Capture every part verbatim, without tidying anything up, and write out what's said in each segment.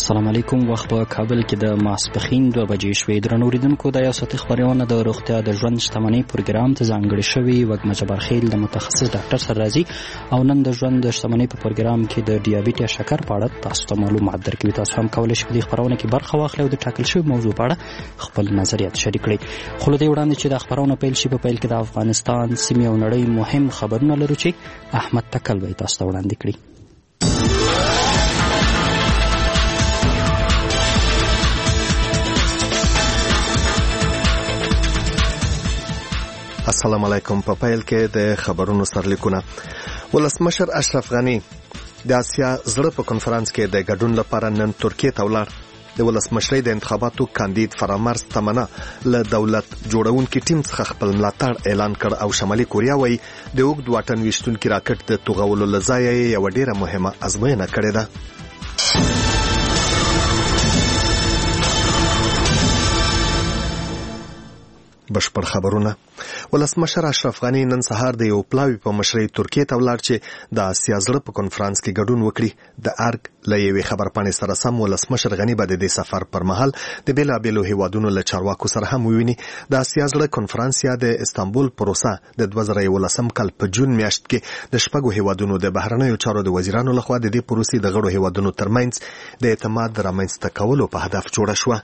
السلام علیکم. وخت په کابل کې د ماسپښین دوه بجې شوې. درنو اوریدونکو، د یو ساعتي خپرونه د روغتیا د ژوند شتمنۍ پروګرام ته ځانګړې شوې. وږمه جبارخیل د متخصص ډاکټر سره راځي او نن د ژوند د شتمنۍ په پروګرام کې د ډیابیټ یا شکر په اړه تاسو ته معلومات درکوي. تاسو هم کولی شئ په دې خپرونه کې برخه واخلئ او د ټاکل شوي موضوع په اړه خپل نظریات شریک کړئ. خو له دې وړاندې چې د خپرونه پیل شي، په پیل کې د افغانستان، سیمې او نړۍ مهم خبرونه لرو چې احمد تکل به تاسو ته وړاندې کړي. السلام علیکم. په پیل کې د خبرونو سرلیکونه. ولسمشر اشرف غنی د آسیا زړه په کنفرانس کې د ګډون لپاره نن ترکیه ته ولاړ. د ولسمشرۍ د انتخاباتو کاندید فرامرز تمنا له دولت جوړونکي ټیم څخه خپل ملاتړ اعلان کړ او شمالي کوریا وایي د اوږد واټن ویشتونکي راکټ د توغولو له ځایه یوه ډېره مهمه ازموینه کړې ده. بشپړ خبرونه. ولسمشر اشرف غنی نن سهار د یو پلاوي په مشرۍ ترکیه ته ولاړ چې د آسیا زړه په کنفرانس کې ګډون وکړي. د ارګ له یوې خبرپاڼې سره سم ولسمشر غنی به د دې سفر پر مهال د بېلابېلو هیوادونو له چارواکو سره هم وویني. د آسیا زړه کنفرانس یا د استانبول پروسه د دوه زره یولسم کال په جون میاشت کې د شپږو هیوادونو د بهرنیو چارو د وزیرانو لخوا د دې پروسې د غړو هیوادونو ترمنځ د اعتماد رامنځته کولو په هدف جوړه شوه.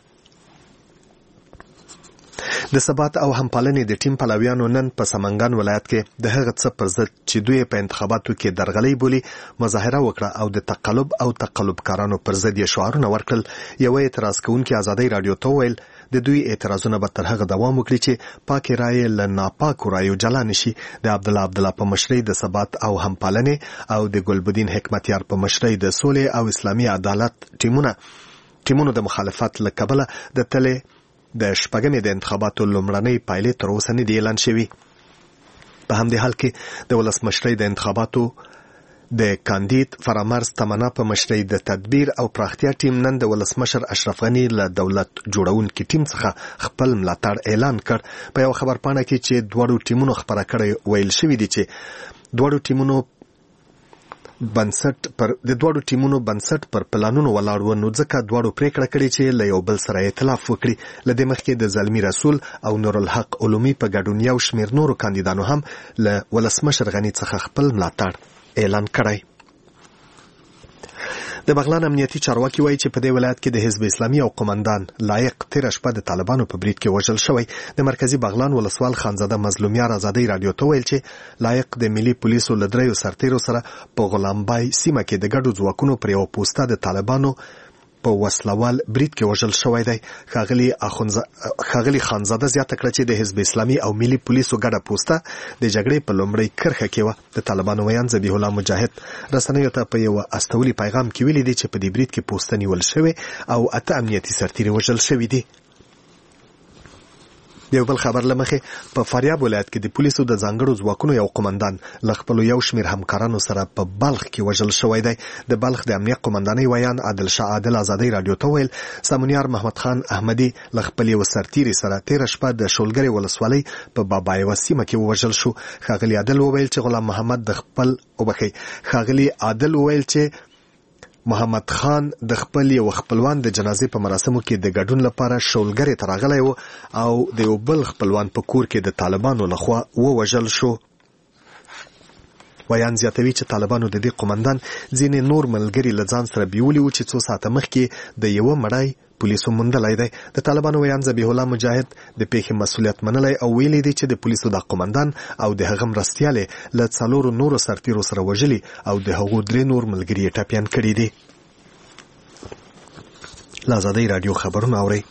د ثبات او همپالنې د ټیم پلویانو نن په سمنګان ولایت کې د هغه څه پر ضد چې دوی په انتخاباتو کې درغلۍ بولي مظاهره وکړه او د تقلب او تقلبکارانو پر ضد یې شعارونه ورکړل. یوه اعتراض کوونکي ازادۍ راډیو ته وویل د دوی اعتراضونه به تر هغه دوام وکړي چې پاکې رایې له ناپاکو رایو جلا نشي. د عبدالله عبدالله په مشرۍ د ثبات او همپالنې او د ګلبدین حکمتیار په مشرۍ د سولې او اسلامي عدالت ټیمونه ټیمونو د مخالفت له کبله د تلې د شپږمې د انتخاباتو لومړنۍ پایلې تر اوسه نه دي اعلان شوي. په همدې حال کې د ولسمشرۍ د انتخاباتو د کاندید فرامرز تمنا په مشرۍ د تدبیر او پراختیا ټیم نن د ولسمشر اشرف غنی له دولت جوړونکي ټیم څخه خپل ملاتړ اعلان کړ. په یو خبرپاڼه کې چې دواړو ټیمونو خبره کړې ویل شوي دي چې دواړو ټیمونو بنسټ پر د دوړو ټیمونو بنسټ پر پلانونو ولاړ و، نو ځکه دواړو پریکړه کړې چې له یو بل سره ائتلاف وکړي. له دې مخکې د زلمی رسول او نورالحق علومي په ګډون یو شمېر نورو کاندیدانو هم له ولسمشر غنی څخه خپل ملاتړ اعلان کړی. د بغلان امنیتي چارواکي وایي چې په دې ولایت کې د حزب اسلامي او قومندان لایق تیره شپه د طالبانو په برید کې وژل شوی. د مرکزي بغلان ولسوال خانزاده مظلومیار ازادۍ راډیو ته ویل چې لایق د ملي پولیسو له دریو سرتیرو سره په غلامبای سیمه کې د ګډو ځواکونو پر یوه پوسته د طالبانو په وسلوال برید کې وژل شوی دی. ښاغلي ښاغلي خانزاده زیاته کړه چې د حزب اسلامي او ملي پولیسو ګډه پوسته د جګړې په لومړۍ کرښه کې وه. د طالبانو ویان ذبیح الله مجاهد رسنیو ته په یوه استولي پیغام کې ویلي دي چې په دې برید کې پوسته نیول شوې او اته امنیتي سرتیري وژل شوي دي. د یو بل خبر له مخې په فاریاب ولایت کې د پولیسو د ځانګړو ځواکونو یو قومندان له خپلو یو شمېر همکارانو سره په بلخ کې وژل شوی دی. د بلخ د امنیت قومندانۍ ویان عادل شاه عادل ازادۍ راډیو ته ویل سامونیار محمد خان احمدي له خپل یو سرتیري سره تیره شپه د شولګرې ولسوالۍ په بابایوه سیمه کې ووژل شو. ښاغلي عادل وویل چې غلام محمد د خپل وبخي ښاغلي عادل وویل چې محمد خان د خپل یو خپلوان د جنازې په مراسمو کې د ګډون لپاره شولګرې ته راغلی و او د یو بل خپلوان په کور کې د طالبانو لخوا ووژل شو. ویان زیاتوي چې طالبانو د دې قومندان ځینې نور ملګري له ځان سره بیولي وو چې څو ساعته مخکې د یوه مړی پولیسو موندلی دی. د طالبانو ویان ذبیح الله مجاهد د پیښې مسؤلیت منلی او ویلي دی چې د پولیسو د قومندان او د هغه مرستیالې له څلورو نورو سرتیرو سره وژلي او د هغو درې نور ملګري یې ټپیان کړي دي. له ازادۍ راډیو خبرونه اورئ.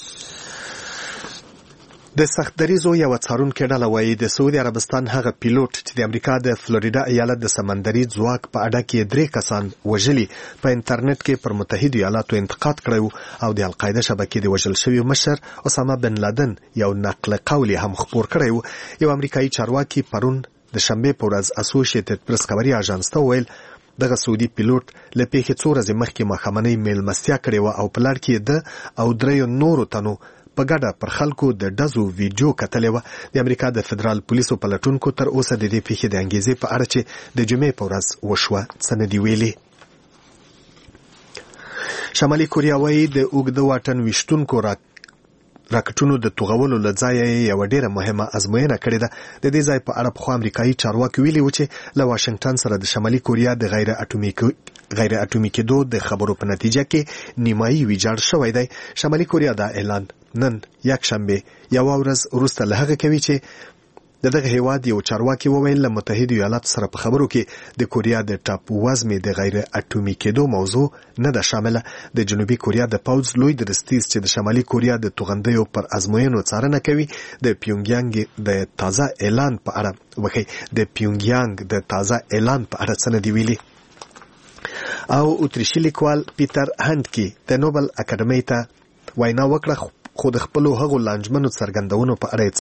د سختدریزو یوه څارونکې ډله وایي د سعودي عربستان هغه پیلوټ چې د امریکا د فلوریډا ایالت د سمندري ځواک په اډه کې درې کسان وژلي په انټرنیټ کې پر متحدو ایالاتو انتقاد کړی او د القاعده شبکې د وژل شوي مشر اسامه بن لادن یو نقل قول هم خپور کړی و. یو امریکایي چارواکي پرون د شنبې په ورځ اسوسییټډ پریس خبري اژانس ته وویل دغه سعودي پیلوټ له پیښې څو ورځې مخکې ماښامنۍ میلمستیا کړې وه او په لړ کې ده او دریو نورو تنو په ګډه پر خلکو د ډزو ویډیو کتلې وه. د امریکا د فدرال پولیسو پلټونکو تر اوسه د دې پیښې د انګیزې په اړه چې د جمعې په ورځ وشوه څه نه دي ویلي. شمالي کوریا وايي د اوږده واټن ویشتونکو را راکټونو د توغولو لځای یو ډیره مهمه ازموینه کړې ده. د دې ځای په اړه په امریکایي چارواکي ویلي و چې له واشنگټن سره د شمالي کوریا د غیر اټومیکي غیر اټومي کېدو د خبرو په نتیجه کې نیمایي ویجاړ شوی دی. شمالي کوریا دا اعلان نن یک شنبه یو ورځ وروسته له هغه کوي چې د دغه هیواد یو چارواکي وویل له متحده ایالاتو سره په خبرو کې د کوریا د ټاپو وزمې د غیر اټومي کېدو موضوع نه ده شامله. د جنوبي کوریا د پوځ لوی درستیز چې د شمالي کوریا د توغندیو پر ازموینو څارنه کوي د پیونګیانګ د تازه اعلان په اړه وکړي د پیونګیانګ د تازه اعلان په اړه څه نه دی ویلي. او اتریشي لیکوال پیټر هانډکی د نوبل اکاډمۍ ته وینا وکړه خو د خپلو هغو لانجمنو څرګندونو په اړه